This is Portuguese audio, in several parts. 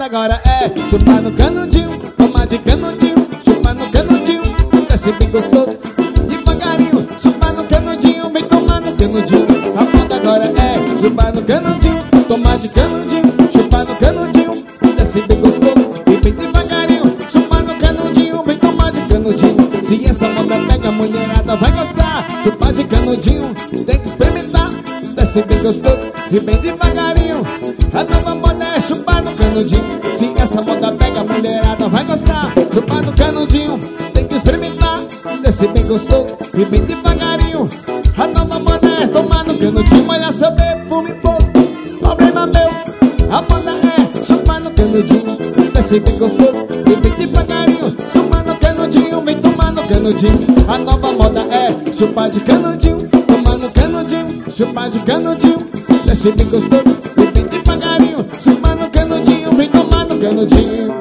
agora é chupar no canudinho, tomar de canudinho, chupar no canudinho, desce bem gostoso, devagarinho, chupar no canudinho, vem tomar no canudinho. A moda agora é chupar no canudinho, tomar de canudinho, chupar no canudinho, desce bem gostoso e bem devagarinho, chupar no canudinho, vem tomar de canudinho. Se essa moda pega, a mulherada vai gostar. Chupar de canudinho, tem que experimentar, desce bem gostoso e bem devagarinho. A nova moda é chupar no canudinho. Se essa moda pega, a mulherada vai gostar. Chupar no canudinho, tem que experimentar, desce bem gostoso e bem devagarinho. A nova moda é tomar no canudinho. Olha seu perfume pouco, problema meu. A moda é chupar no canudinho, desce bem gostoso e bem devagarinho. Chupar no canudinho, vem tomar no canudinho. A nova moda é chupar de canudinho, tomar no canudinho, chupar de canudinho, desce bem gostoso e bem devagarinho. Chupar no canudinho, vem tomar no canudinho.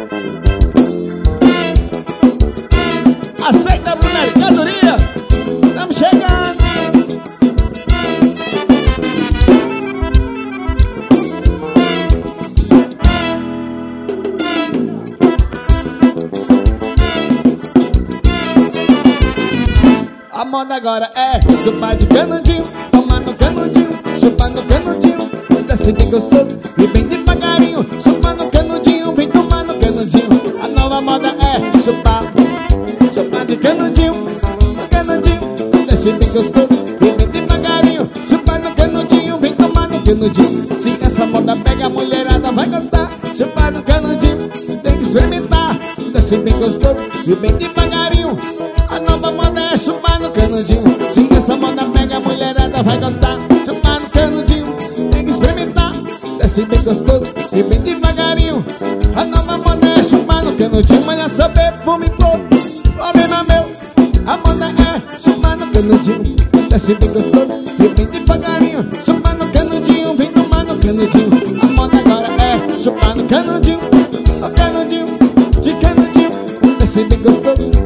Aceita pro mercadoria, estamos chegando. A moda agora é chupar de canudinho, tomar no canudinho, chupar no canudinho, desce bem gostoso e bem devagarinho. Chupar no canudinho, vem tomar no canudinho. A nova moda é chupar de canudinho, no canudinho, desce bem gostoso e bem devagarinho. Chupar no canudinho, vem tomar no canudinho. Se essa moda pega, a mulherada vai gostar. Chupar no canudinho, tem que experimentar, desce bem gostoso e bem devagarinho. A nova moda é chupar no canudinho. Se essa moda pega, a mulherada vai gostar. Chupar no canudinho, tem que experimentar, desce bem gostoso e bem devagarinho. A nova moda é chupar no canudinho. Olha seu perfume pouco, problema meu. A moda é chupar no canudinho, desce bem gostoso e bem devagarinho. Chupar no canudinho, vem tomar no canudinho. A moda agora é chupar no canudinho, de canudinho, desce bem gostoso